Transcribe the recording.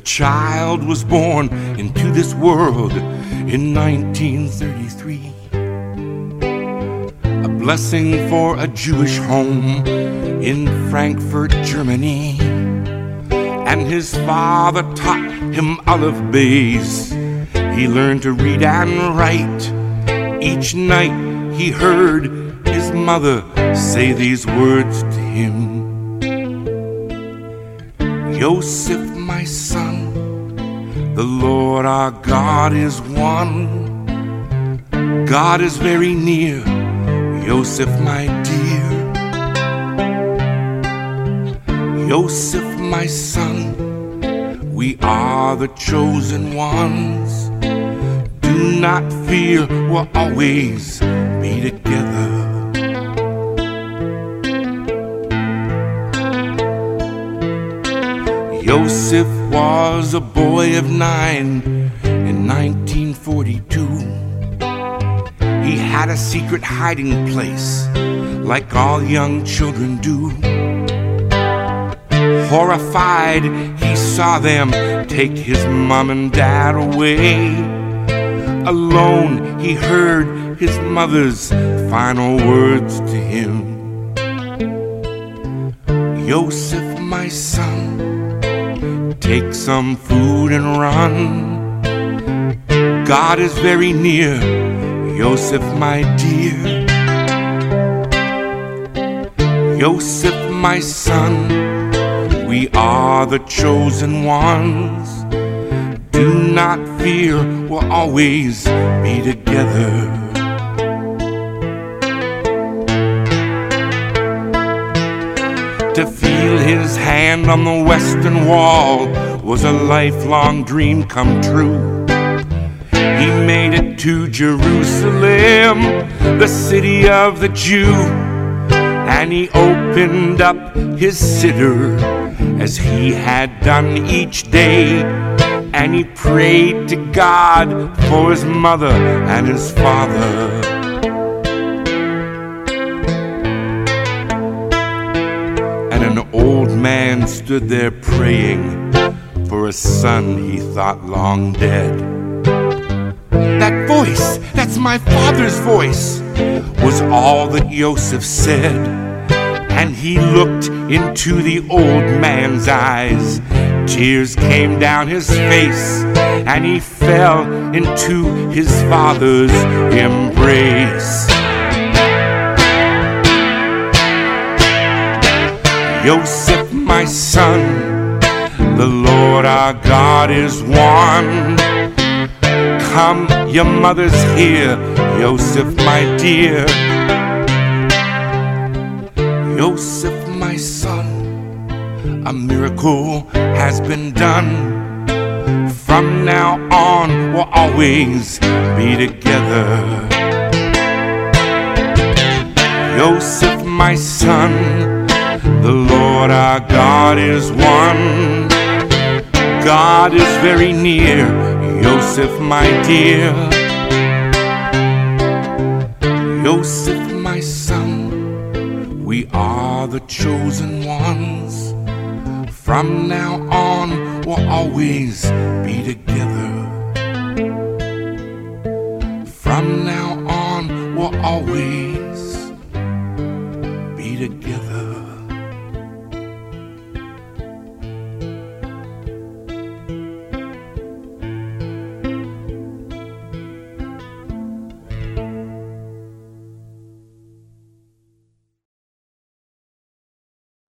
child was born into this world in 1933. A blessing for a Jewish home in Frankfurt, Germany. And his father taught him Aleph Beis. He learned to read and write. Each night he heard his mother say these words to him. Yosef, my son, the Lord our God is one. God is very near, Yosef, my dear. Yosef, my son, we are the chosen ones. Do not fear, we'll always be together. Yosef was a boy of 9 in 1942. He had a secret hiding place, like all young children do. Horrified, he saw them take his mom and dad away. Alone, he heard his mother's final words to him. Yosef, my son, take some food and run. God is very near, Yosef, my dear. Yosef, my son, we are the chosen ones. Do not fear, we'll always be together. To feel his hand on the western wall was a lifelong dream come true. He made it to Jerusalem, the city of the Jew. And he opened up his siddur as he had done each day. And he prayed to God for his mother and his father. And an old man stood there praying for a son he thought long dead. That voice, that's my father's voice, was all that Yosef said. And he looked into the old man's eyes. Tears came down his face, and he fell into his father's embrace. Yosef, my son, the Lord our God is one. Come, your mother's here, Yosef, my dear. Yosef, my son, a miracle has been done. From now on, we'll always be together. Yosef, my son, the Lord our God is one. God is very near, Yosef, my dear. Yosef, my son, we are the chosen ones. From now on, we'll always be together. From now on, we'll always be together.